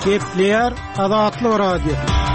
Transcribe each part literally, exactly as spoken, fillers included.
Kepler Azatlyk Radio.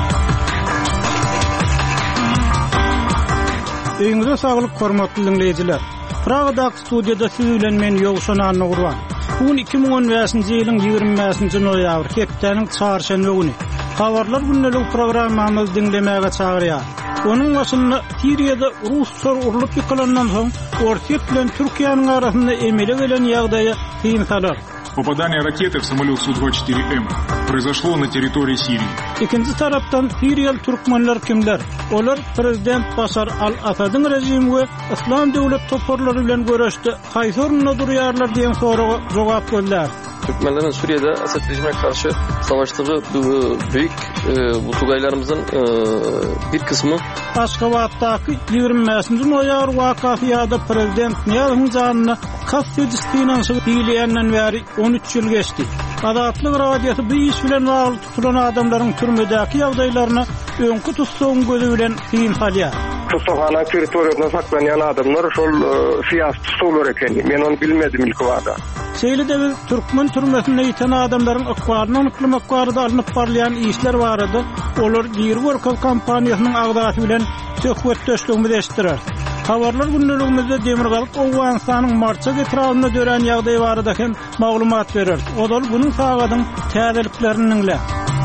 Öňüňizde saglyk hormatly dinleýijiler. Praga'daki studiyada siz bilen men Ýogşan Anugurwan. Bu iki ming on beşinji ýylyň ýygrimi beşinji noýabr hepdeniň çarşamba güni. Habarlar günnelik programmamyzy dinlemäge çagyrýar. Onun başynda Siriýada Rus sor urulyp ýykylandan soň Ortiýet bilen Türkiýanyň arasynda emele gelen ýagdaýa kynsalar. Попадание ракеты в самолет Су двадцать четыре эм произошло на территории Сирии. İkinci taraftan Siriýaly türkmenler kimler? Olar prezident Başar al-Asad'ın rejimi we İslam döwlet toparlary bilen görüşdi. Haýsy orunda durýarlar diýen soraga jogap berdiler. Türkmenlerin Suriye'de Esed rejimine karşı savaştığı büyük e, bu tugaylarımızın e, bir kısmı Aşgabatdaki ýygrimi beşinji noýabr wakasyada prezident Niýazyň janyna kast edilýän diýilýänden bäri on üç ýyl geçdi. Azatlyk radiosu bu iş bilen bagly tutulan adamlaryň türmedäki ýagdaýlaryna öňkü tutsagyň gözü bilen kynsalýar. Tutukhana territoriýasynda saklanýan adamlar şol siyasi tutulur ekeni. Men onu bilmedim ilk wagtda. Şeýle-de biz türkmen türmesinde ýeten adamlaryň akbaryny anyklamak barada alınıp barlayan işler barada olar Ýerworkal kompaniýasynyň agdaty bilen söhbetdeşligimizi eşitdiler. Habarlar günneligimizde Demirgalyk Owganystanyň marça getiragyna dören ýagdaý barada hem maglumat berer. Odal bunyň sagadyň täzeliklerini dinle.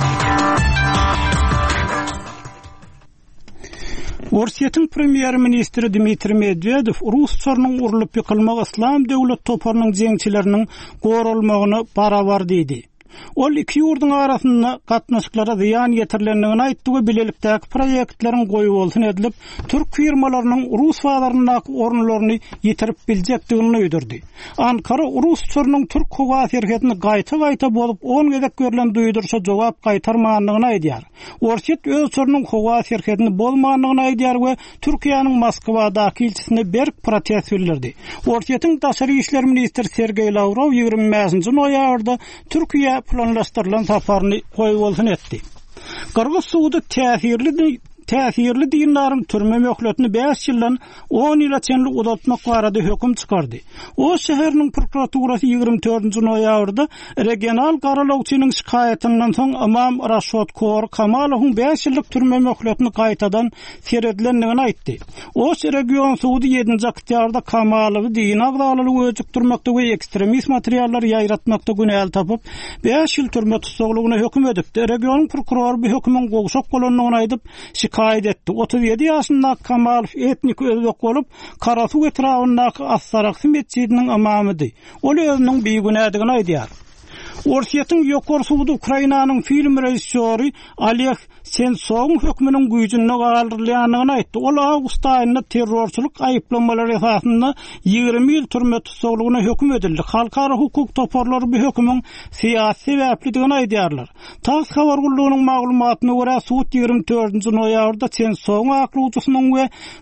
Ortiýetiň premier ministri Dmitri Medvedev Rus sorunyň urulyp ýykylmagy İslam döwlet toparynyň jeňçileriniň gorulmagyny barabar diýdi. Ol iki ýurduň arasynda gatnaşyklara ziýan ýetirilendigini aýtdy we bilelikdäki proýektleriň goýup bolsun edilip, türk firmalarynyň Rus bazarynyňdaky orunlaryny ýetirip biljekdigini öýdürdi. Ankara Rus sorunyň türk howa şirketini gaýta-gaýta bolup on gezek görülen duýdurşa jogap gaýtarmandygyny aýdýar. Ortiýet öz sorunyň howa şirketini bolmandygyny aýdýar we Türkiýanyň Moskwadaky ilçisine berk protest bildirdi. Ortiýetiň daşary işler ministri Sergey Lavrov ýygrimi beşinji noýabrda Türkiýe planlaşdyrılan saparyny goýup bolsun etdi. Kyrgyz suwdy täsirli täsirli diýenleriň türme möhletini beş ýyldan on ýyla çenli uzatmak barada höküm çykardy. O şäheriniň prokuraturasy ýygrimi dördünji noýabrda regional garalawçynyň şikaýatynyň soň Imam Raşod Kor Kamalowyň beş ýyllyk türme möhletini gaýtadan seredilendigini aýtdy. O region suwdy ýedinji oktýabrda Kamalowy diýen agdalygy öýdükdirmekde we ekstremist materiallar ýaýratmakda günäl tapyp beş ýyl türme tutsaklygyna höküm edipdi. Region prokurory bu hökümün gowşak bolanlygyny aýdyp kayd etdi. otuz ýedi ýaşyndaky Kamalow etnik özbek bolup, Karasuw etrafyndaky Assarakhy mescidiniň imamydy. Ol özüniň beýgünädigini aýdýar. Ortiýetiň ýokary suwdy Ukrainanyň film rejissöri Oleg Sensowyň hökmüniň güýjüne galdyrylýanyny aýtdy. Ol awgust aýynda terrorçylyk aýyplanmalary esasynda ýygrimi ýyl türme tutsaklygyna höküm edildi. Halkara hukuk toparlary bu hökümüň siýasy sebäpligini aýdýarlar. Tass habar gullugynyň maglumatyna görä suwd ýygrimi dördünji noýabrda Sensowyň aklawçysynyň we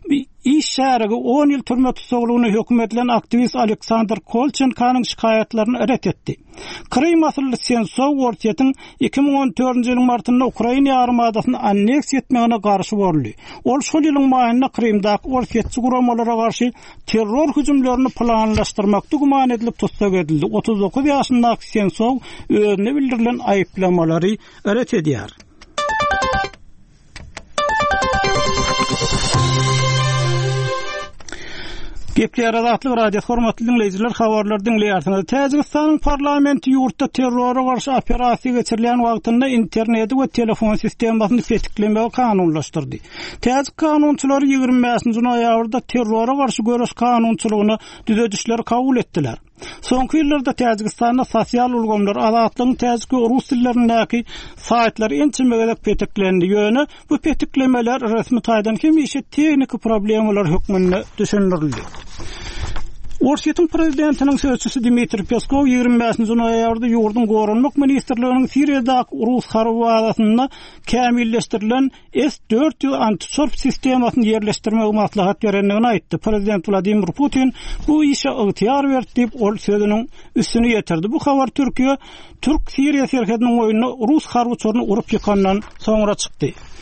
iş şäherige on ýyl türme tutsaklygyna höküm edilen aktivist Aleksandr Kolchenkanyň şikaýatlaryny ret etdi. Krym masalary Sensow Ortiýetiň iki ming on dördünji ýylyň martynda Ukraina ýarymadasyny anneks etmegine garşy boldy. Ol şol ýylyň maýynda Krymdaky Ortiýetçi guramalara garşy terror hüjümlerini planlaşdyrmakda guman edilip tutsak edildi. otuz dokuz ýaşyndaky Sensow özüne bildirilen aýyplanmalary ret edýär. Gepler Azatlyk radio hormatly dinleýijiler, habarlar dinleýärsiniz. Täjikistanyň parlamenti ýurtda terrora garşy operasiýa geçirilen wagtynda internet we telefon sistemasyny fetiklemäge kanunlaşdyrdy. Täjik kanunçylar ýygrimi beşinji noýabrda terrora garşy görüş kanunçylygyny düzedişler kabul etdiler. Soňky ýyllarda Täjikistanda sosial ulgamlar azatlygyň täjik we rus dillerindäki saýtlar ençimegedek fetiklendi ýöne bu fetiklemeler resmi taýdan hemişe teknik problemler hökmünde düşündirildi. Ortiýetiň prezidentiniň sözçüsü Dmitri Peskov ýygrimi beşinji noýabrda ýurdun gorunmak ministrliginiň Siriýadaky Rus harby bazasynda kämilleşdirilen S dört ýyl antisorp sistemasyny ýerleşdirmegi maslahat berendigini aýtdy. Prezident Vladimir Putin bu işe ygtyar berdi diýip ol sözüniň üstüne ýetirdi. Bu habar Türkiýe Türk Siriýa şerhetiniň oýunyna Rus harby uçuryny urup ýykandan soňra çykdy.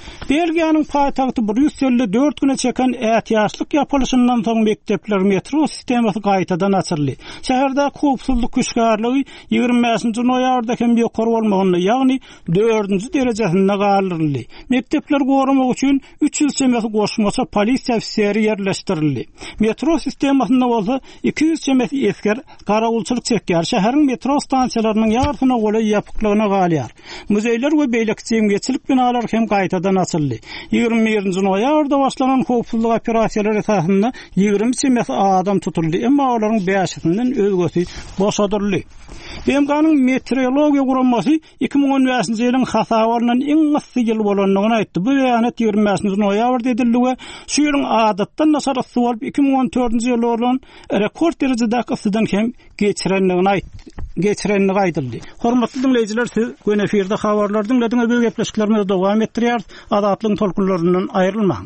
Belgiýanyň paýtagty Brüsselde dört güne çeken ätiýaşlyk ýapylşyndan soň mektepler metro sistemasy gaýtadan açyldy. Şäherde howpsuzlyk güçgärligi ýygrimi beşinji noýabrda hem ýokary bolmagyny, ýagny dördünji derejesinde galyrly. Mektepler goramak üçin üç ýüz çemet goşmasa polisiýa ofiseri ýerleşdirildi. Metro sistemasynda bolsa iki ýüz çemet esker garawulçylyk çekýär. Şäheriň metro stansiýalarynyň ýardyna gola ýapyklygyna galýar. Muzeýler we beýlekçi jemgyýetçilik binalar hem gaýtadan açyldy. ýygrimi birinji noýabrda başlanan howpsuzlyk operasiýalary esasynda ýygrimi çemet adam tutuldy, emma olaryň beşinden özgösi boşadyrly. B M G'nyň meteorologiýa guramasy iki ming on beşinji ýylyň hasabarynyň iň gysy ýyl bolanlygyny aýtdy. Bu beýanat ýygrimi beşinji noýabrda edildi we şu ýylyň adatdan nasara suwal iki ming on dördünji ýyl bolan rekord derejede gysydan hem geçirenligini aýtdy. geçirenligi aýdyldy. Hormatly dinleýijiler, siz gün efirde habarlar dinlediňiz, bu gepleşiklerimiz dowam etdirýär. Adatlyň tolkunlaryndan aýrylmaň.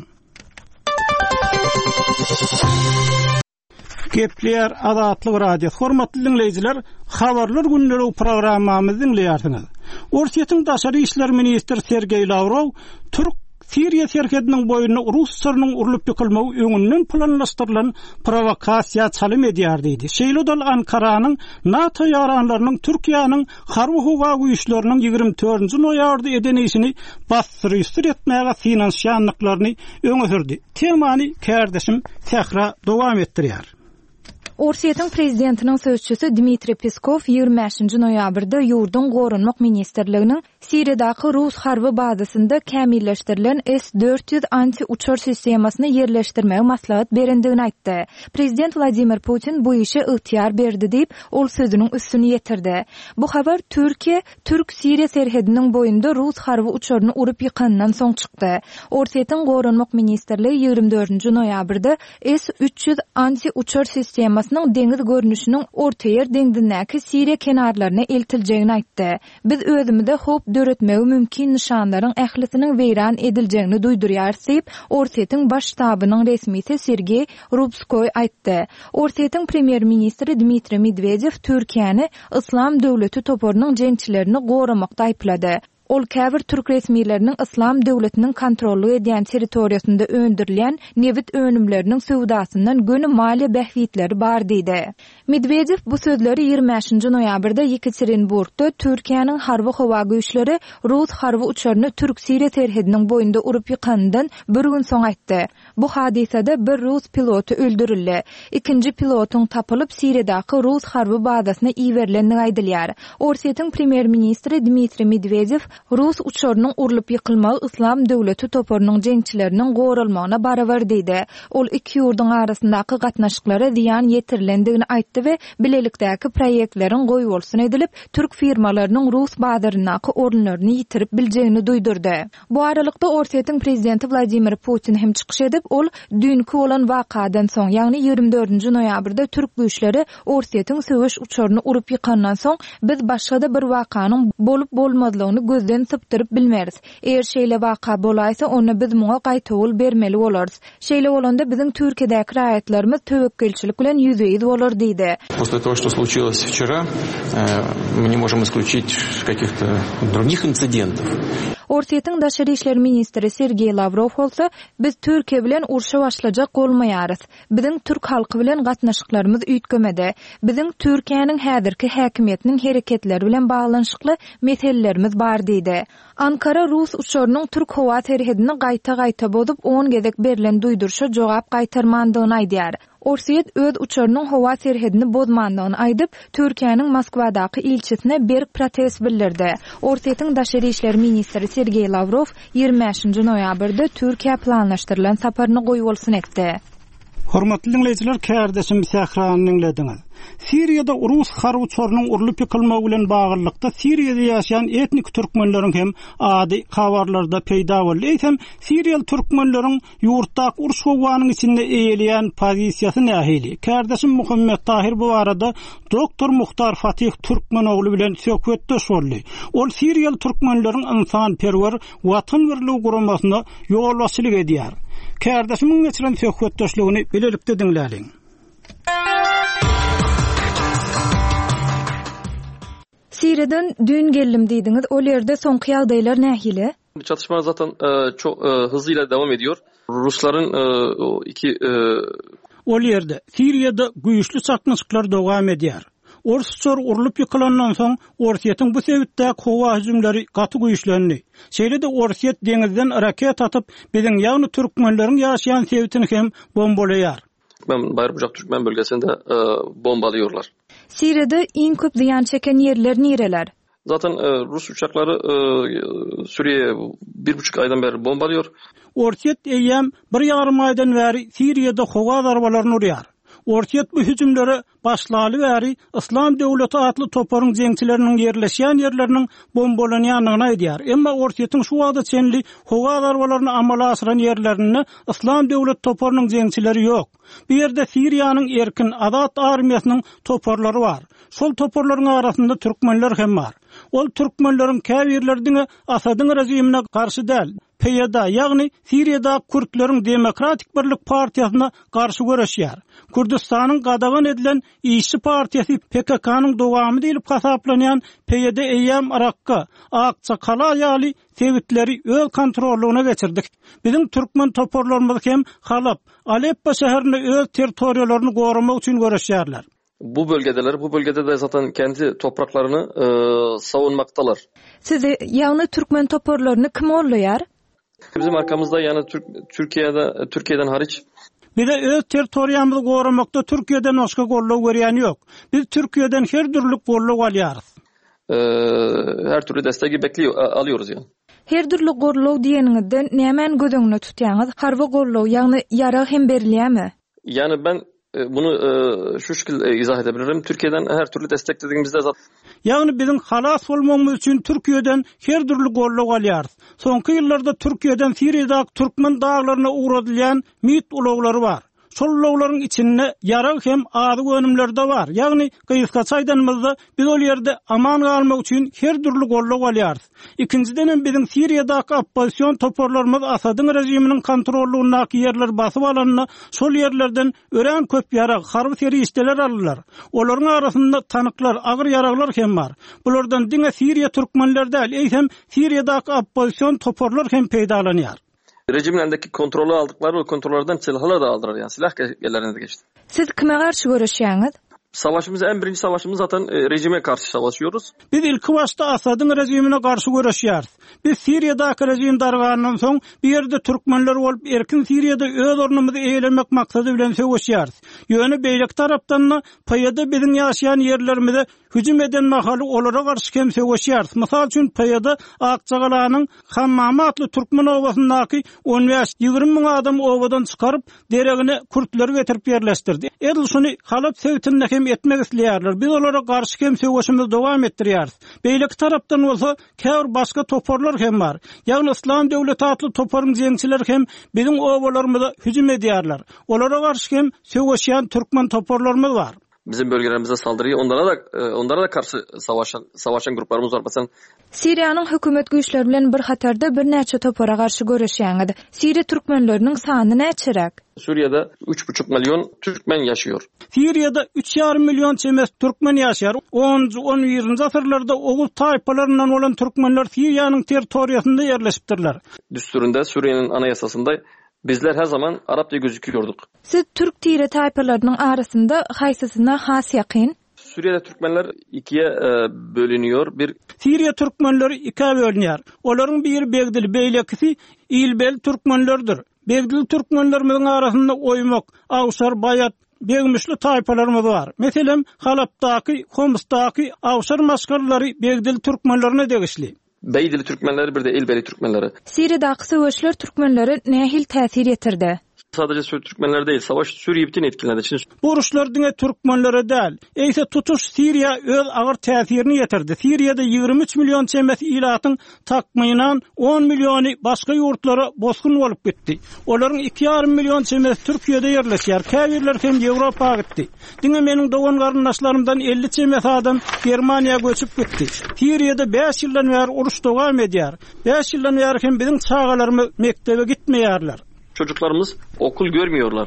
Gepler Adatlyk radio. Hormatly dinleýijiler, habarlar günleri programmamyzy dinleýärsiňiz. Orsiýetiň daşary işler ministri Sergey Lavrov Türk Siriýa serkediniň boýuna Russiýanyň urulyp ýykylmagy öňünden planlaşdyrylan provokasiýa çalym edýär diýdi. Şeýledol Ankaranyň NATO ýaranlarynyň Türkiýanyň harby howa güýçleriniň ýygrimi dördünji noýabrda edenişini bastyrýystyr etmäge finansiýanlyklaryny öňe sürdi. Temany kärdeşim Tehra dowam etdirýär. Orsiýetiň prezidentiniň sözçüsü Dmitri Peskov ýygrimi beşinji noýabrda ýurdun gorunmak ministrliginiň Siriýadaky Rus harby bazasynda kämilleşdirilen S dört yüz anti-uçar sistemasyny ýerleşdirmäge maslahat berendigini aýtdy. Prezident Vladimir Putin bu işe ygtyýar berdi diýip ol sözüniň üstüni ýetirdi. Bu habar Türkiýe Türk-Siriýa serhediniň boýunda Rus harby uçaryny urup ýykandan soň çykdy. Orsiýetiň gorunmak ministrligi ýygrimi dördünji noýabrda S üç yüz anti-uçar sistemasyny deňiz görnüşiniň orta ýer deňdindäki Siriýa kenarlaryna eltiljegini aýtdy. Biz özümizde hop döretmegi mümkin nişanlaryň ählisiniň weýran ediljegini duýdurýar diýip Orsiýetiň baş ştabynyň resmisi Sergey Rubskoy aýtdy. Orsiýetiň premier ministri Dmitri Medvedev Türkiýany Islam döwleti toporunyň jeňçilerini goramakda aýplady. Ol käbir türk resmiýetleriniň Islam döwletiniň kontrolly edýän territoriýasynda öndürilen nevit önümleriniň sowdasyndan göni maliýe behwitleri bar diýdi. Medvedev bu sözleri ýygrimi beşinji noýabrda Yekaterinburgda Türkiýanyň harby howa güýçleri Rus harby uçaryny Türk-Siriýa serhediniň boýunda urup ýykandan bir gün soň aýtdy. Bu hadisede bir Rus pilotu öldürildi. İkinji pilotuň tapylyp Siriýadaky Rus harby bazasyna iýerilenligi aýdylýar. Orsiýetiň premier ministri Dmitri Medvedev Rus uçarynyň urulyp ýykylmagy Islam döwleti toporunyň jeňçileriniň goralmagyna barabar diýdi. Ol iki ýurduň arasyndaky gatnaşyklara ziýan ýetirilendigini aýtdy we bilelikdäki proýektleriň goýulsyn edilip, türk firmalarynyň Rus bazarynyňky orunlaryny ýitirip biljegini duýdurdy. Bu aralykda Orsiýetiň prezidenti Vladimir Putin hem çykyş edip, ol dünkü bolan wakadan soň, ýagny ýygrimi dördünji noýabrda türk güýçleri Orsiýetiň söwüş uçaryny urup ýykandan soň biz başga da bir wakanyň bolup bolmadlygyny gözden sypdyryp bilmeris. Eger şeýle waka bolaýsa, onu biz muňa gaýtawul bermeli bolarys. Şeýle bolanda biziň Türkiýedäki raýatlarymyz töwekkelçilik bilen ýüzüýiz bolar diýdi. После того, что случилось вчера, мы не можем исключить каких-то других инцидентов. Orsiýetiň daşary işler ministri Sergey Lavrov bolsa, biz Türkiýe bilen urşa başlajak bolmaýarys. Biziň türk halky bilen gatnaşyklarymyz üýtgemede. Biziň Türkiýanyň häzirki häkimetiniň hereketleri bilen baglanyşykly meselelerimiz bar diýdi. Ankara Rus uçarynyň Türk howa serhedini gaýta-gaýta bozup on gezek berilen duýdurşa jogap gaýtarmandygyny aýdýar. Orsiýet öz uçarynyň howa serhedini bozmandygyny aýdyp, Türkiýanyň Moskwadaky ilçisine berk protest bildirdi. Orsiýetiň daşary işler ministri Sergey Lavrov ýygrimi beşinji noýabrda Türkiýe planlaşdyrylan saparyny goýulsyn etdi. Hormatly dinleýijiler, kärdeşim Sehranyň dinlediňiz. Siriýada Rus harby uçarynyň urulyp ýykylmagy bilen baglanykda Siriýada ýaşaýan etnik türkmenleriň hem ady habarlarda peýda boldy. Eýsem, Siriýal türkmenleriň ýurtdaky uruş howanyň içinde eýelýän pozisiýasy nähili? Kärdeşim Muhammed Tahir bu arada doktor Muhtar Fatih Türkmen ogly bilen söhbetdeş boldy. Ol Siriýal türkmenleriň insanperwer watanberlik guramasyna ýol başçylyk edýär. Kärdeşimiň geçiren söhbetdeşligini bilelikde dinläliň. Siriýadan dün geldim diýdiňiz, ol ýerde soňky ýagdaýlar nähili? Çatışma zaten e, çok e, hızıyla devam ediyor. Rusların e, o iki e... ol yerde Siriyada güýçli çatnaşyklar dowam edýär. Orsusor urulup yıkılandan soň Orsiýetin bu sebitde howa hüjümleri gaty güýçlendi. Şeýle-de Orsiýet deňizden raket atyp biziň ýagny türkmenleriň ýaşaýan sebitini hem bombalaýar. Ben Bayrbucak Türkmen bölgesinde e, bombalıyorlar. Siriyada iň köp ziyan çeken yerler nereler? Zaten e, Rus uçakları e, Suriye'ye bir buçuk aydan beri bombalıyor. Orsiýet eýem bir ýarym aýdan bäri Siriýada howa zarbalaryny urýar. Orsiýet bu hüjümleri başlaly bäri Islam Döwleti atly toparyň jeňçileriniň ýerleşýän ýerleriniň bombalanýanyny aýdýar. Emma Orsiýetiň şu wagtda çenli howa zarbalaryny amala asyran ýerlerini Islam Döwleti toparynyň jeňçileri ýok. Bu ýerde Siriýanyň erkin azat armiýasynyň toparlary bar. Şol toparlaryň arasynda türkmenler hem bar. Ol türkmenleriň käbirlerdiňe Asadyň rejimine garşy däl, P Y D, ýagny Siriýada Kürtleriň Demokratik Birlik Partiýasyna garşy görüşýär. Kurdistanyň gadagan edilen İşçi Partiýasy P K K'nyň dowamy diýilip hasaplanýan P Y D eýam Arakka, Akçakala ýaly sebitleri öz kontrolugyna geçirdik. Bizim türkmen toparlarymyz hem Halap, Aleppo şäherini öz territoriýalaryny goramak üçin görüşýärler. Bu bölgedeler, bu bölgede de zaten kendi topraklarını e, savunmaktalar. Sizi ýagny türkmen toparlaryny kim orlaýar? Bizim arkamızda yani Türk, Türkiye'de Türkiye'den hariç bize öz territoriýamyzy goramakda Türkiýeden başga gollaw berýän ýok. Biz Türkiýeden her türlük gollaw alýarys. Ee, her türlü desteği bekliyor, alıyoruz yani. Her türlü gollaw diýeniňizden nämen gödüňne tutýaňyz? Harby gollaw, ýagny ýara hem berilýärmi? Yani ben bunu e, şu şekilde izah edebilirim. Türkiye'den her türlü destek dediğimizde zaten ýagny bizim halas bolmamyz üçin Türkiýeden her türlü gollaw alýarys. Soňky ýyllarda Türkiýeden Siriýada türkmen daglaryna uğradylýan mit ulawlary bar. Şol ulawlaryň içinde ýara hem ady önümlerde bar. Ýagny gyýyska çaýdanmyzda biz ol ýerde aman galmak üçin her türlü gollaw alýarys. Ikinciden bizim Siriýadaky oppozisiýon toparlarymyz Asadyň rejiminiň kontrolundaky ýerler basyp alanyna şol ýerlerden ören köp ýara harby teristler alýarlar. Olaryň arasynda tanyklar, agyr ýaraglar hem bar. Bulardan diňe Siriýa türkmenleri däl, eýsem Siriýadaky oppozisiýon toparlar hem peýdalanýar. Rejimlerindeki kontrolü aldıkları o kontrollerden silahlar da aldılar yani silah gellerine de geçti. Siz kime karşı görüşýäňiz? Savaşımız en birinci savaşımız zaten e, rejime karşı savaşıyoruz. Biz ilk başta Asadyň rejimine karşı görüşýäris. Biz Siriýadaky rejim dargandan soň bir ýerde türkmenler bolup erkin Siriýada öz ornumuzy eýlemek maksady bilen söwüşýäris. Ýöne beýlek tarapdan P Y D biziň ýaşaýan ýerlerimize hüjüm eden mahaly olara garşy hem söwüşýäris. Mysal üçin P Y D Akçagalanyň Hammamy atly türkmen owasyndaky on beş ýygrimi miň adam owadan çykaryp deregine Kürtleri getirip ýerleşdirdi. Edil şuny halap sebitinde hem etmek isleýärler. Biz olara garşy hem söwüşimizi dowam etdirýäris. Beýlek tarapdan bolsa käbir başga toparlar hem bar. Ýagny Islam Döwleti atly toparyň jeňçiler hem biziň owalarymyza hüjüm edýärler. Olara garşy hem söwüşýän türkmen toparlarymyz bar. Bizim bölgelerimize saldırıyı onlara da onlara da karşı savaşan savaşan gruplarımız var. Mesela Siriýanyň hökümet güýçleri bilen bir hatarda bir näçe topara garşy görüşýäňiz. Siriýa türkmenleriniň sany näçerek? Suriye'de üç buçuk milyon Türkmen yaşıyor. Siriýada üç ýarym milyon çemes türkmen ýaşar. onuncu on birinji asyrlarda Oğuz taýpalaryndan bolan türkmenler Siriýanyň territoriýasynda ýerleşipdirler. Düsturunda Suriye'nin anayasasında bizler her zaman Arap diye gözüküyorduk. Siz Türk tire taýpalarynyň arasynda haýsysyna has ýakyn? Suriye'de Türkmenler ikiye e, bölünüyor. Bir Siriýa türkmenleri ikiye bölünýär. Olaryň biri Begdil beýlekisi İlbel türkmenlerdir. Begdil türkmenlerimiň arasynda Oýmak, Awşar, Bayat, Begmişli taýpalarymyz bar. Meselem Halapdaky, Homsdaky Awşar maskarlary Begdil türkmenlerine degişli. Beydili Türkmenleri bir de İlbeli Türkmenleri. Siriýadaky söwüşler türkmenleri nähil täsir etirdi? Sadece Türkmenler değil, savaş Suriye bütün etkiledi. Şimdi bu uruşlar diňe türkmenlere däl, eýse tutuş Siriýa öz agyr täsirini ýetirdi. Siriýada ýygrimi üç milyon çemes ilatyň takmynan on milyony başga ýurtlara bosgun bolup gitdi. Olaryň iki ýarym milyon çemes Türkiýede ýerleşýär. Käbirler hem Ýewropa gitdi. Diňe meniň dogan garyndaşlarymdan elli çemes adam Germaniýa göçüp gitdi. Siriýada beş ýyldan bäri uruş dowam edýär. beş ýyldan bäri hem biziň çagalarymyz mektebe gitmeýärler. Çocuklarımız okul görmüyorlar.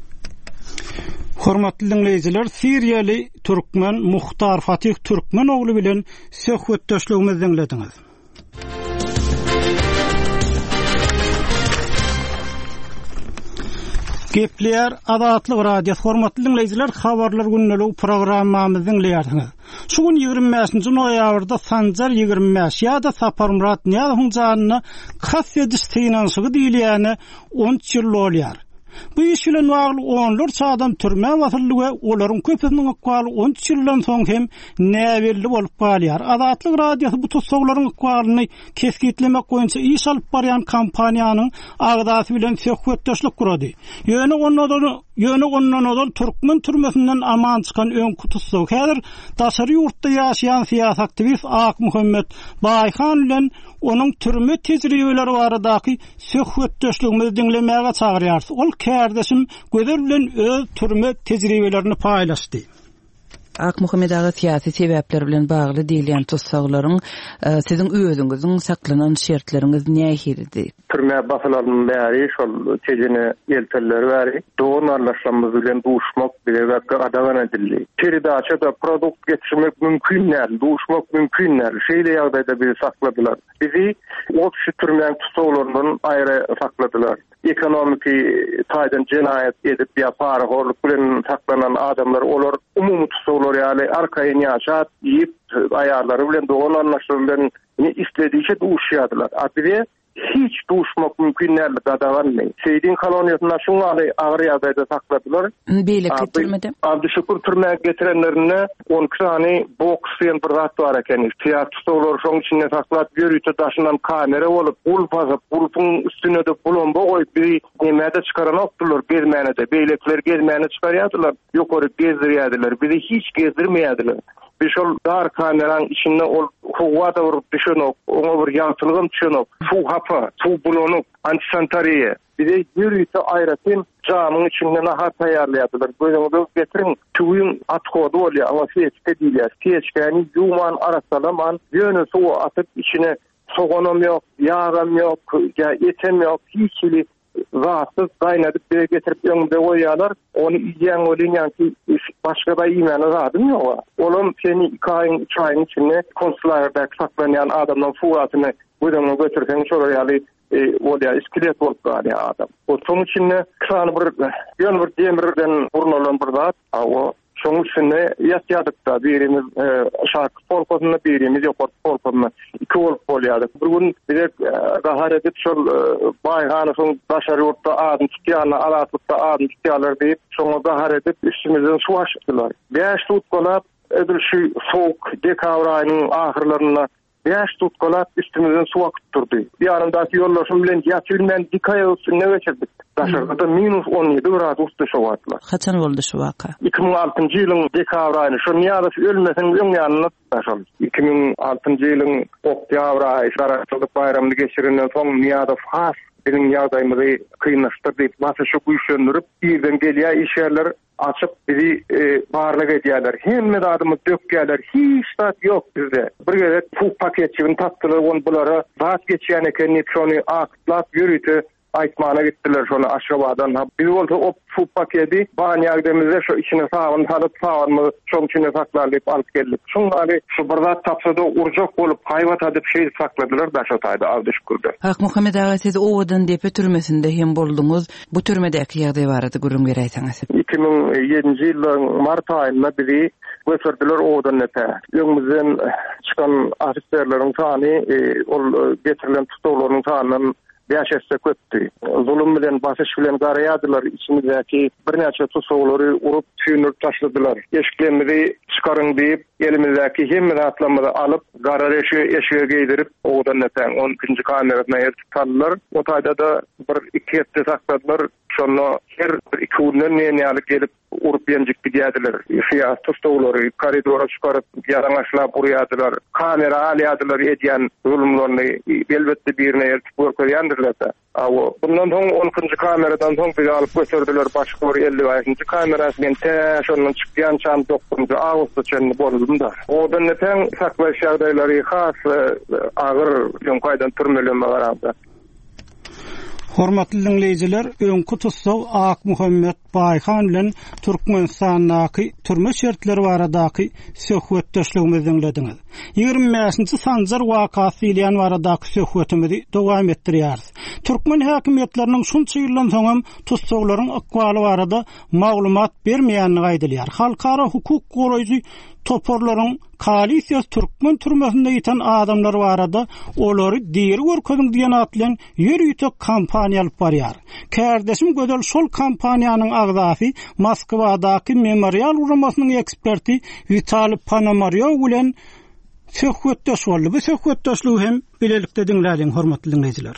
Hormatly dinleyijiler, Siriýaly türkmen Muhtar Fatih Türkmen ogly bilen söhbetdeşligimizi dinlediňiz. Gepler Adatlyk radio hormatly dinleyijiler, habarlar günnelik programmamyzy dinleýärsiňiz. Şu gün ýygrimi beşinji noýabrda Sanjar ýygrimi beş ýa-da Saparmurat Niýazowyň janyny kas ediş synanşygy diýilýäne on üç ýyl bolýar. Bu iş bilen bagly onlarça adam türme batyrlygy, olaryň köpüniň akwaly on üç ýyldan soň hem näwelli bolup galýar. Adatlyk radiosu bu tutsaglaryň akwalyny keskitlemek boýunça iş alyp barýan kampaniýanyň agdasy bilen söhbetdeşlik kurady. Ýöne ondan ýöne ondan Türkmen türmesinden aman çykan öň kutusu. Häzir daşary ýurtda ýaşaýan siýasat aktivist Ak Muhammed Baýhan bilen onun türme tejribeleri baradaky söhbetdeşligimizi dinlemäge çagyrýar. Ol kardeşim gözer bilen öz türme tejribelerini paýlaşdy. Ak Muhammed ağa siyasi sebäpler bilen bagly diýilýän tutsaglaryň siziň özüňiziň saklanan şertleriniz nähirdi? Türme basylaryň bäri şol tejini elteleri bäri doğru anlaşmamyz bilen duşmak bilerek adagan edildi. Peridaça da produkt getirmek mümkün näl, duşmak mümkün näl. Şeýle ýagdaýda bizi sakladylar. Bizi o kişi türmeň tutsaglaryndan aýra sakladylar. Ekonomiki taýdan jenayet edip ýa para horluk bilen saklanan adamlar olar umumy tutsaglar ýaly arkaýyn ýaşap ýyp aýarlary bilen doğru anlaşmalar ne istediýse duşýadylar. Atire hiç duşmak mümkün näl gadaganmy. Seýdin koloniýasyna şuňaly agyr ýagdaýda sakladylar. Beýle getirmedi. Abdüşükür türmäge getirenlerine on iki tane boks diýen bir zat bar eken. Tiýatrystolar şoň içinde saklap ýörüýte daşynan kamera bolup, ulpazyp, ulpyň üstüne de bulomba goýup bir nämede çykaran okdular gezmäne de. Beýlekler gezmäne çykarýardylar, ýokary gezdirýärdiler. Bizi hiç gezdirmeýärdiler. Bir şol dar kameranın içinde ol howada vurup düşenok, ona bir ýagtylygym düşenok, su hapa, su bulonuk, antisantariye. Bir de ýürüýte aýratyn jamyň içinde nahat taýýarlaýardylar. Gözüňizde getirin, tuýun atkody bolýar, ama seçke diýilýär. Seçkeni ýuman arasalaman, ýöne suwa atyp içine soğanam ýok, ýağam ýok, etem ýok, hiçli rahatsız gaynadyp bir getirip öňümde goýýarlar. Onu iýen bolýan ki başga da iýmeni radym ýok. Olam seni iki aýyň, üç aýyň içinde konsularda saklanýan adamdan fuatyny gözüňe götürsen şolar ýaly bolýar, iskelet bolup galýar adam. O soň içinde kran bir ýön bir demirden urnalan bir zat, o şoň içinde ýatýardyk-da birimiz şark polkosyna birimiz ýokary polkosyna iki bolup bolýardyk. Bir gün birek gahar edip şol Baýhany şoň daşary ýurtda adam tutýan, aratykda adam tutýarlar diýip şoňa gahar edip üstümizden su açdylar. beş tutkolap ödülşi soğuk dekabr aýynyň ahyrlaryna beş tutkolap üstümizden su akyp durdy. Ýaryndaky ýollaşym bilen ýatylmän dikaýa üstüne geçirdik. Daşarda minus on ýedi gradus düşýärdiler. Haçan boldy şu waka? iki ming altynjy ýylyň dekabr aýyny şo ýaly ölmesen öň ýanyna daşal. iki ming altynjy ýylyň oktýabr aýy şaraçlyk bayramyny geçirenden soň ýa-da has bilen ýagdaýymyzy kynlaşdyrdyp, basyşy güýçlendirip, ýerden gelýär işgärler açıp bizi e, barlyk edýärler. Hemme adamy dökýärler. Hiç tat ýok bizde. Bir gerek bu paketçiň tatlygy on bulara zat geçýän ekenini şonu akytlap ýürüýte aýtmana gitdiler şonu aşgabadan. Biz bolsa o bu paketi baňagdymyzda şu içine sagyň halyp sagyny şoň içine saklarlyp alyp geldik. Şoňary şu bir zat tapsada urjak bolup haýwat adyp şeý sakladylar da şotaýda Abdüşkürde. Ak Muhammed ağa siz owadan depe türmesinde hem boldunuz. Bu türmedeki ýagdaý barady gurrum gereýsäňiz. iki ming ýedinji ýylyň mart aýynda bizi götürdüler owadan depe. Öňümizden çykan ofisierleriň sany, ol getirilen tutularyň sanynyň beşeste köpdi. Zulüm bilen basyş bilen garaýadylar, içimizdäki bir näçe tusaglary urup tüýnüp taşladylar. Eşiklerimizi çykaryň diýip, elimizdäki hemme atlamady alyp, gara eşiğe eşiğe geýdirip, owadan näten on ikinji kamerasyna ýertip taldylar. O taýda da bir iki hepde sakladylar. Şonu her iki günden näme gelip urup ýenjik gidýärdiler. Şeýa tusaglary koridora çykaryp, ýaraňaşlap urýardylar. Kamera alýardylar edýän zulümlerini elbetde birine ýertip görkezýändirler. Awo bundan soň on ikinji kameradan soň bizi alyp götürdüler başga bir elli beşinji kamerasy bilen täşondan çykýan çam dokuzunjy awgustda çenli boldum da. Odan näten saklaş ýagdaýlary has agyr ýongaýdan türmelenme barada. Hormatly dinleyijiler, öňkü tutsaw Ak Muhammed Baýhan bilen Türkmenistanyň türme şertleri baradaky söhbetdeşligimizi dinlediňiz. ýygrimi beşinji sanjar wakasy ýylan baradaky söhbetimizi dowam etdirýärys. Türkmen häkimetleriniň şunça ýyldan soňam tutsawlaryň akwaly barada maglumat bermeýänligi aýdylýar. Halkara hukuk goraýjy toporlaryň koalisiýa Türkmen türmesinde ýeten adamlar barada olary diýeri görkezin diýen atlan ýürüýte kampaniýa alyp barýar. Kärdeşim gödel şol kampaniýanyň agzasy Moskwadaky memorial uramasynyň eksperti Vitaliy Ponomaryov bilen söhbetdeş boldy. Bu söhbetdeşligi hem bilelikde dinlädiň hormatly dinleyijiler.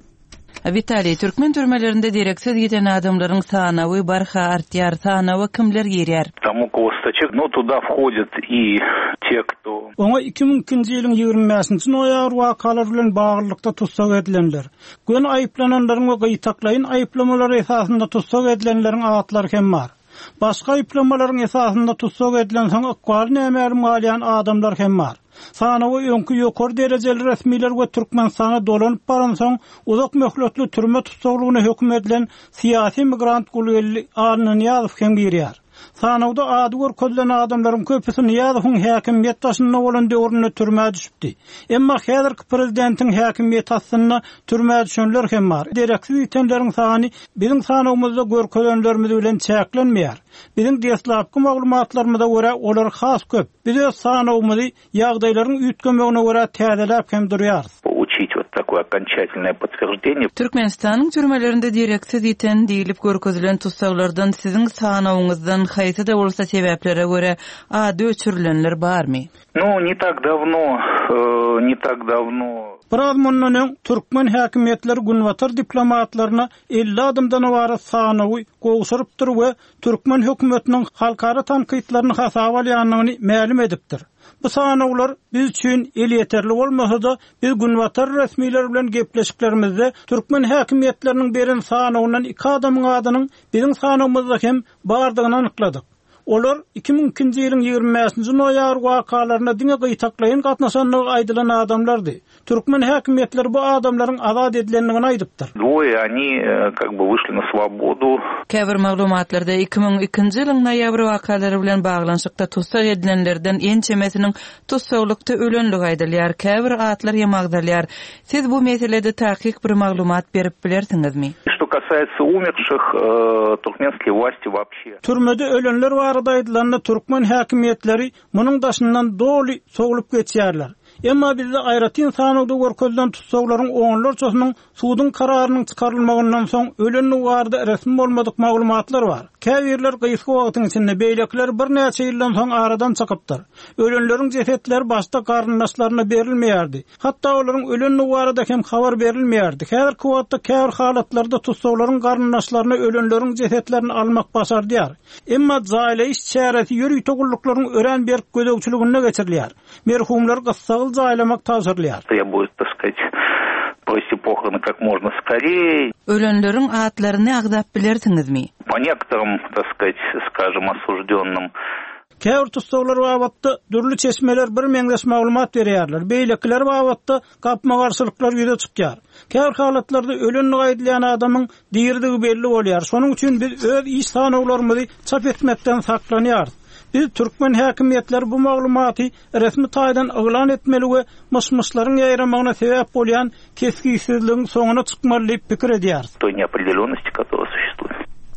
Vitaliy, Türkmen türmelerinde direksiz giden adamların sanawy barha artýar, sanawy kimler girýär? Там около ста человек, но туда входят и те, кто... Оňa iki ming ikinji ýylyň ýygrimi beşinji noýabr wakalar bilen baglykda tutsak edilenler. Gün aýplananlaryň we gytaklaýyn aýplamalary esasynda tutsak edilenleriň atlary hem bar. Başga aýplamalaryň esasynda tutsak edilen soň akwal näme malyan adamlar hem bar. Sanawy öňkü ýokary derejeli resmiler we Türkmenistana dolanyp baran soň uzak möhletli türme tutsaglygyna hökm edilen siýasy migrant gully anyny ýazyp hem girýär. Sanawda ady görkezlen adamlaryň köpüsini ýazyň häkimiýet taşyna bolan döwründe türmäge düşüpdi. Emma häzirki prezidentiň häkimiýet taşyna türmäge düşenler hem bar. Direksiz ýetenleriň sany biziň sanawymyzda görkezlenlerimiz bilen çäklenmeýär. Biziň diýeslapky maglumatlarymyza görä olar has köp. Biz öz sanawymyzy ýagdaýlaryň üýtgemegine görä täzeläp hem durýarys. Получить вот такое окончательное подтверждение. Türkmenistanyň türmelerinde direksiz ýeten diýilip görkezilen tutsaglardan siziň sanawyňyzdan haýsy da bolsa sebeplere görä ady öçürilenler barmy? Ну, не так давно, э, не так давно. Biraz mundan Türkmen häkimetleri günwatar diplomatlaryna elli adamdan wara sanawy gowşurypdyr we Türkmen hökümetiniň halkara tanqytlaryny hasaba alýanyny ma'lum edipdir. Bu sanawlar biz üçin el ýeterli bolmasa da biz günwatar resmiler bilen gepleşiklerimizde Türkmen häkimetleriniň beren sanawynyň iki adamyň adynyň biziň sanawymyzda hem bardygyny anykladyk. Olar iki ming ikinji ýylyň ýygrimi beşinji noýabr wakalaryna diňe gytaklaýyn gatnaşanlygy aýdylan adamlardy. Türkmen häkimetleri bu adamlaryň azad edilenligini aýdypdyr. Двое они как бы вышли на свободу. Käbir maglumatlarda iki ming ikinji ýylyň noýabr wakalary bilen baglanşykda tutsak edilenlerden ençemesiniň tutsaklykda ölenligi aýdylýar. Käbir atlar ýa magdalýar. Siz bu meselede tahkik bir maglumat berip bilersiňizmi? Что касается умерших, э, туркменские власти вообще. Türmede ölenler barada aýdylanlar Türkmen häkimetleri munyň daşyndan doly soglup geçýärler. Emma bizde aýratyn sanawda görkezlen tutsaglaryň oňlarçasynyň suwdyň kararynyň çykarylmagyndan soň ölenli barada resmi bolmadyk maglumatlar bar. Käbirler gysga wagtyň içinde beýlekler bir näçe ýyldan soň aradan çykypdyr. Ölenleriň jesetleri başda garyndaşlaryna berilmeýärdi. Hatda olaryň ölenli barada hem habar berilmeýärdi. Häzirki wagtda käbir halatlarda tutsaglaryň garyndaşlaryna ölenleriň jesetlerini almak başardýar. Emma zaýla iş çäresi ýürüýte gulluklaryn ören berip gödөгçiligine geçirilýär. Merhumlar gyssagyl zaýlamak tasirlýär. Требует, так сказать, провести похороны как можно скорее. Ölenleriň atlaryny agdap bilersiňizmi? По некоторым, так сказать, скажем, осужденным. Käbir tutsaglar wagtda dürli çeşmeler bir meňdeş maglumat berýärler. Beýlekler wagtda gapma garşylyklar ýüze çykýar. Käbir halatlarda ölenli aýdylýan adamyň diýerdigi belli bolýar. Şonuň üçin biz öz iş sanawlarymyzy çap etmekden saklanýarys. Biz Türkmen häkimetleri bu maglumaty resmi taýdan oglan etmeli we myşmyşlaryň ýaýramagyna sebäp bolýan kesgisizligiň soňuna çykmaly diýip pikir edýär. Той неопределенности, которая существует.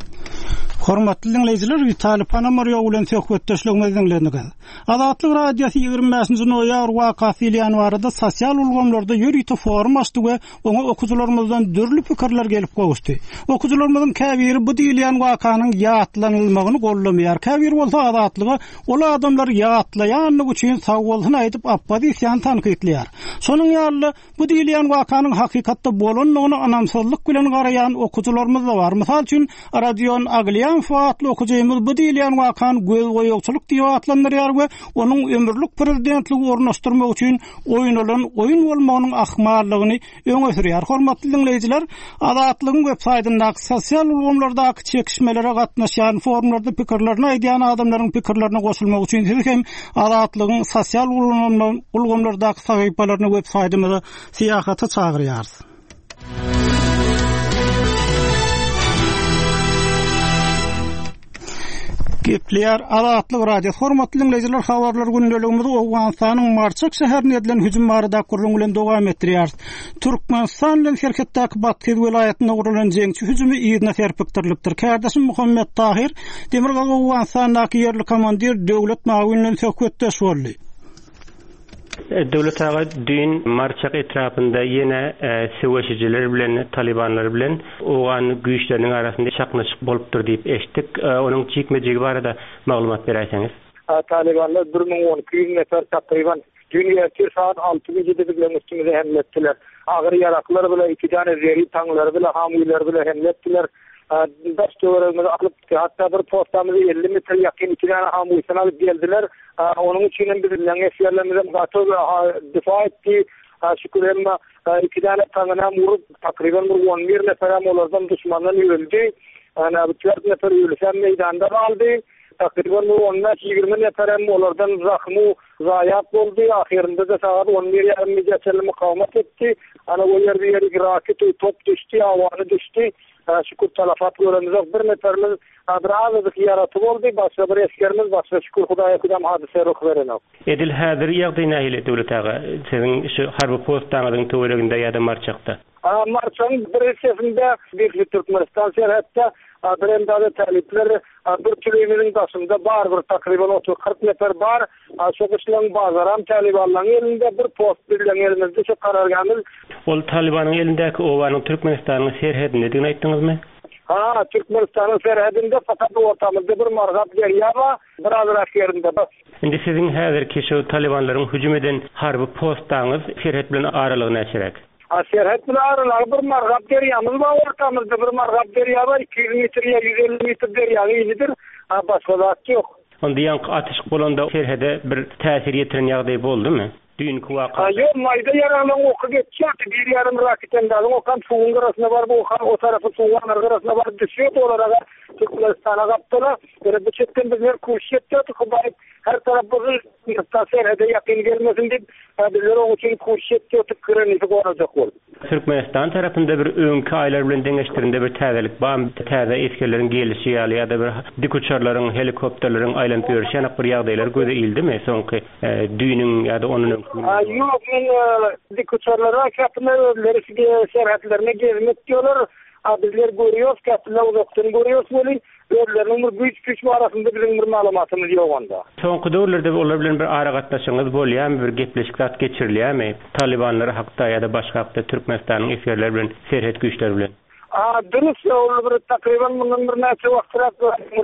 Hormatly dinleyijiler, Vitaliy Ponomaryov bilen söhbetdeşligimizi dinlediniz. Azatlyk radiosu ýygrimi beşinji noýabr wakasy ýylan barada sosial ulgamlarda ýürüýte forum açdy we oňa okuwçylarymyzdan dürli pikirler gelip gowuşdy. Okuwçylarymyzyň käbiri bu diýilen wakanyň ýatlanylmagyny gollamaýar. Käbir bolsa azatlyga ol adamlar ýatlaýanlygy üçin sag bolsun aýdyp oppozisiýany tanqytlýar. Şonuň ýaly bu diýilen wakanyň hakykatda bolanlygyny anamsızlyk bilen garaýan okuwçylarymyz da bar. Mysal üçin radion Agliýan faatly okujymyz bu diýilen wakan göz goýugçylyk diýip atlandyrýar we onuň ömürlük prezidentligi ornaşdyrmak üçin oýnalan oýun bolmagynyň ahmallygyny öňe sürýär. Hormatly dinleyijiler, Azatlygyň web saýtyndaky sosial ulgamlardaky çekişmelere gatnaşan forumlarda pikirlerini aýdýan adamlaryň pikirlerini goşulmak üçin siz hem Azatlygyň sosial ulgamlardaky sahypalaryny web saýtymyza siýahata çagyrýarsyz. Gepleýär azatlyk radio hormatly dinleýijiler, habarlar gündeligimizde Owganstanyň Marçak şäherine edilen hüjüm barada gurrun bilen dowam etdirýär. Türkmenistan bilen şerhetdäki Batky welaýatyna gurulan jeňçi hüjümi ýygyna serpikdirilipdir. Kardeşim Muhammed Tahir Demirgal Owganstanyň ýerli komandir döwlet mawinlen söhbetdeş boldy. Döwlet ağa dün Marçak etrapynda ýene söwüşijiler bilen Talibanlar bilen oğan güýçleriniň arasynda çaknaşyk bolupdyr diýip eşitdik. Onuň çekmejegi barada maglumat berýärsiňiz. Talibanlar bir ming on iki nefer takriban dünýäki saat alty bilen üstüňize hemletdiler. Agyr ýaraklar bilen iki tane zeri taňlar bilen hamylar bilen hemletdiler. Daşdöwremizi alyp hatta bir postamyzy elli metre ýakyn iki tane hamysyny alyp geldiler. Onun için biz langeşlerlemizden gatov difa etti. Şükürlemma iki tane tanına vurup takriban bir on bir neferem olardan düşmandan öldü. Ana bir nefer ölüsen meydanda kaldı. Takriban on beş ýygrimi neferem olardan zahmy zaýat boldy. Ahirinde de saat on bir ýarym geçerli mukawemet etdi. Ana o ýerde ýeri raket top düşdi, awany düşdi. Şükür talafat göremiz bir neferimiz adrazık yaratıp oldu. Başka bir eskerimiz başka şükür Hudaýa kudam hadise ruh verenok. Edil häzir ýagdaýyna ile döwlet ağa siziň şu harby postanyň töwereginde ýa-da Marçakda. Marçakyň bir sefinde bir Türkmenistan şerhetde Adremdada talipler bir kilometriň başynda bar bir takriban otuz kırk nefer bar. Şu kişilerin bazaram Talibanlaryň elinde bir post bilen elimizde şu kararganyl. Ol Talibanyň elindäki owanyň Türkmenistanyň serhedinde diýip aýtdyňyzmy? Ha, Türkmenistan'ın serhedinde fakat ortamızda bir margat derya var, biraz rakyerinde bak. Şimdi sizin häzirki şu Talibanların hüjüm eden harby postaňyz serhed bilen aralygy näçerek? Ha, serhed bilen aralygy bir margat deryamyz var, ortamızda bir margat derya var, iki yüz metre yüz elli metre derya ýylydyr. Ha, başga zat ýok. Onda ýanky atyşyk bolanda serhede bir täsir ýetiren ýagdaý boldymy? Dünkü waka. Ayo mayda yaralan oku geçýär. Bir yarım raketen dalyň okan suwun garasyna bar, bu o tarafy suwun garasyna bar düşýär olarak Türkmenistana gapdylar. Böyle bu çetden bizler kurşetdi, Hudaý her taraf bu tasir hede ýakyn gelmesin diýip bizler o üçin kurşetdi, tüküreni gorajak boldy. Türkmenistan tarapynda bir öňki aýlar bilen deňeşdirinde bir täzelik bar, täze eskerleriň gelişi ýa-da bir dik uçarlaryň, helikopterleriň aýlanyp ýörüşýän bir ýagdaýlar göze ildimi soňky düýnüň ýa-da onuň Yok, men dik uçarlara kapıları serhatlerine gezmek diyorlar. Bizler görüyoruz, kapılar uzaktan görüyoruz böyle. Öğrenlerin bir güç güç arasında bizim bir malumatımız yok onda. Soňky döwürlerde olar bilen bir ara gatnaşyňyz bolýarmy, bir gepleşik zat geçirilýärmi? Talibanlar hakda ýa-da başga hakda Türkmenistanyň eskerler bilen, serhet güýçler bilen. Aa, dürüst olur bir takriban bundan bir näçe wagtrak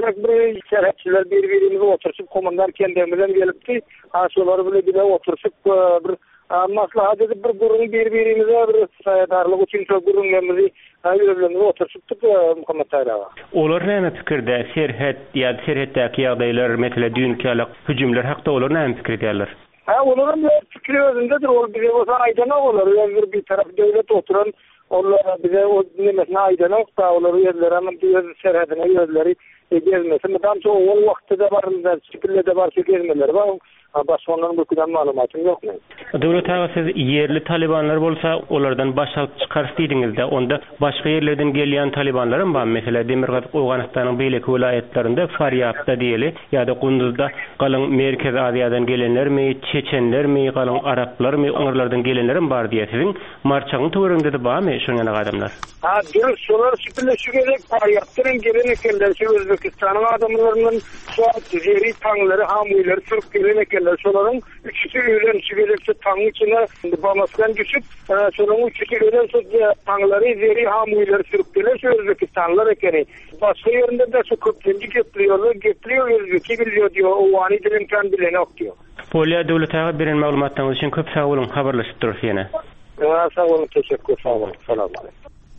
bir serhetçiler bir-birimizi otursup komandan kendimizden gelipdi. Ha, şolar bilen bir otursup bir maslahat edip bir gurun bir-birimize bir saýdarlyk üçin şu gurunlarymyzy aýyrylanyp otursupdyk Muhammed Tahir ağa. Olar näme pikirde? Serhet ýa serhetdäki ýagdaýlar, mesele dünkälek hüjümler hakda olar näme pikir edýärler? Ha, olaryň pikiri özündedir. Ol bize bolsa aýdana olar. Ýa-da bir tarap döwlet oturan onlar bize o nimesine aydın olsa, onları yerler ama bir serhedine yerleri gezmesi. Madem ki o vakti de var, şekilde de var ki gezmeleri var. Başka onların bu kadar malumatım yok mu? Döwlet ağa siz yerli Talibanlar bolsa, onlardan baş alıp çıkarsaydınızda, onda başka yerlerden gelýän Talibanlar mı var? Mesela Demirgal Owganistanyň beýleki welaýatlarynda Faryapda diýeli, ýa-da Gunduzda galyň Merkez Aziýadan gelenlermi, Çeçenlermi, galyň Araplarmy, onlardan gelenler mi bar diýersiň? Marçakyň töwereginde de barmy şu ýana adamlar? Ha, dürüst şolar şekilde şu gerek Faryapdan gelen ekenler, şu Özbekistanyň adamlarynyň şu jeri taňlary, hamylar sürüp gelen ekenler, şolaryň üçüsi ölen şeýlekçe taň içine bamaskan düşüp, şolaryň üçüsi ölen şu taňlary jeri hamylar sürüp gelen şu Özbekistanlar ekeni. Başga ýerinde de şu köpçenji getirýärler, getiriyor Özbeki bilýär diýär, o wany dilen kan bilen ok diýär. Polya döwlet ağa beren maglumatlaryň üçin köp sag bolun, habarlaşyp durýar ýene. Sag bolun, teşekkür, sag bolun. Salam aleykum.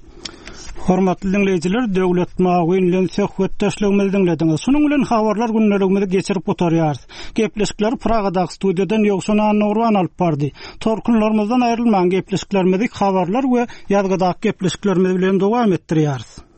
Hormatly dinleýijiler, döwlet mawinlen söhbetdeşligimizi dinlediňiz. Şunuň bilen habarlar günneligimizi geçirip oturýar. Gepleşikler Pragadaky studiýadan ýoksunan Nurwan alyp bardy. Torkunlarymyzdan aýrylmaň gepleşiklerimizi habarlar we ýazgydaky gepleşiklerimiz bilen dowam etdirýär.